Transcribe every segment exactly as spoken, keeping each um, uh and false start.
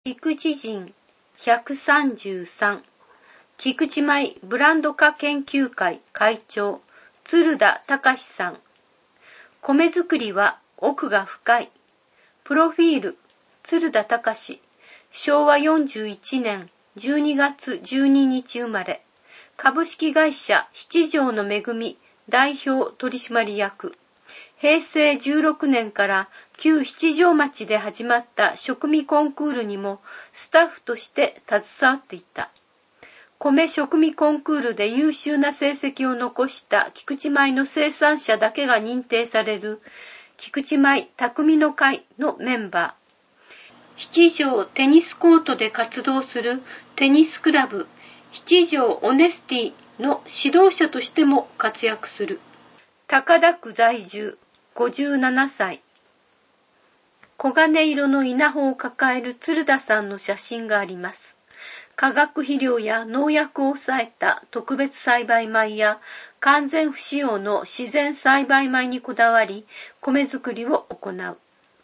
菊池人ひゃくさんじゅうさん、菊池米ブランド化研究会会長、鶴田隆さん。米作りは奥が深い。プロフィール、鶴田隆、しょうわよんじゅういちねんじゅうにがつじゅうににち生まれ、株式会社七条の恵み代表取締役。へいせいじゅうろくねんから旧七条町で始まった食味コンクールにもスタッフとして携わっていた。米食味コンクールで優秀な成績を残した菊池米の生産者だけが認定される菊池米匠の会のメンバー。七条テニスコートで活動するテニスクラブ七条オネスティの指導者としても活躍する。高田区在住ごじゅうななさい。黄金色の稲穂を抱える鶴田さんの写真があります。化学肥料や農薬を抑えた特別栽培米や完全不使用の自然栽培米にこだわり、米作りを行う。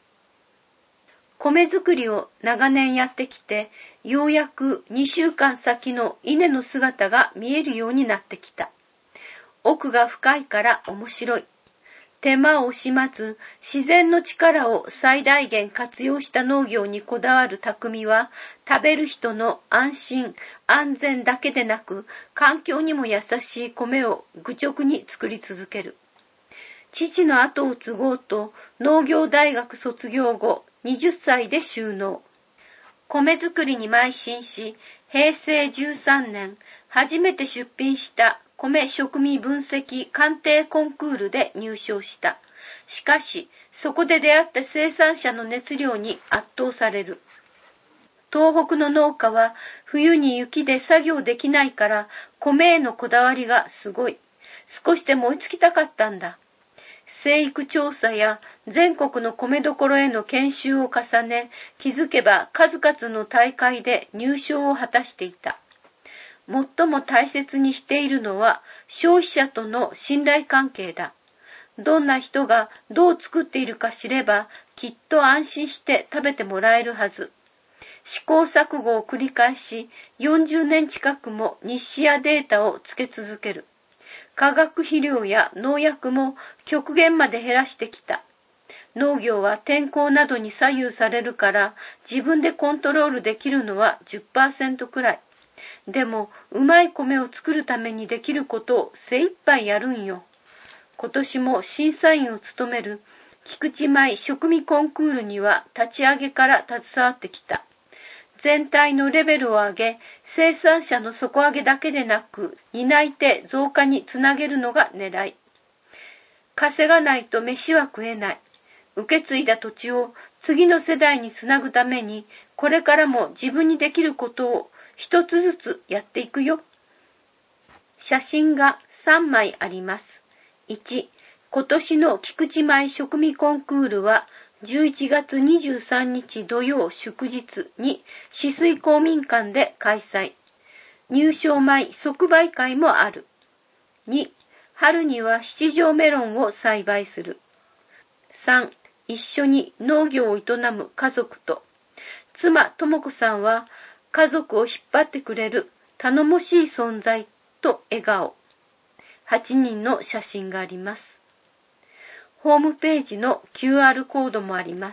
米作りを長年やってきて、ようやくにしゅうかん先の稲の姿が見えるようになってきた。奥が深いから面白い。手間を惜しまず、自然の力を最大限活用した農業にこだわる匠は、食べる人の安心、安全だけでなく、環境にも優しい米を愚直に作り続ける。父の後を継ごうと、農業大学卒業後、はたちで就農。米作りに邁進し、へいせいじゅうさんねん、初めて出品した米食味分析鑑定コンクールで入賞した。しかし、そこで出会った生産者の熱量に圧倒される。東北の農家は冬に雪で作業できないから米へのこだわりがすごい。少しでも追いつきたかったんだ。生育調査や全国の米どころへの研修を重ね、気づけば数々の大会で入賞を果たしていた。最も大切にしているのは消費者との信頼関係だ。どんな人がどう作っているか知ればきっと安心して食べてもらえるはず。試行錯誤を繰り返しよんじゅうねん近くも日誌やデータをつけ続ける。化学肥料や農薬も極限まで減らしてきた。農業は天候などに左右されるから自分でコントロールできるのは じゅっパーセント くらい。でも、うまい米を作るためにできることを精一杯やるんよ。今年も審査員を務める菊池米食味コンクールには立ち上げから携わってきた。全体のレベルを上げ、生産者の底上げだけでなく、担い手増加につなげるのが狙い。稼がないと飯は食えない。受け継いだ土地を次の世代につなぐために、これからも自分にできることを一つずつやっていくよ。写真がさんまいあります。いち、今年の菊池米食味コンクールはじゅういちがつにじゅうさんにち土曜祝日に紫水公民館で開催。入賞米即売会もある。に、春には七条メロンを栽培する。さん、一緒に農業を営む家族と、妻智子さんは家族を引っ張ってくれる頼もしい存在と笑顔。はちにんの写真があります。ホームページの キューアール コードもあります。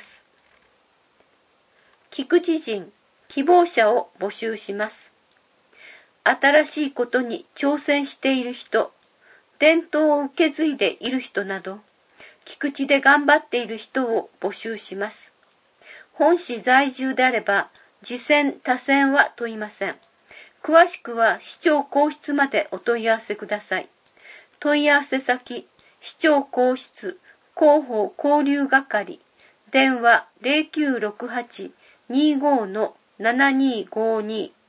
菊池人、希望者を募集します。新しいことに挑戦している人、伝統を受け継いでいる人など、菊池で頑張っている人を募集します。本市在住であれば、次選他選は問いません。詳しくは市長公室までお問い合わせください。問い合わせ先、市長公室広報交流係、電話 ゼロきゅうろくはち にーごー ななにーごーにー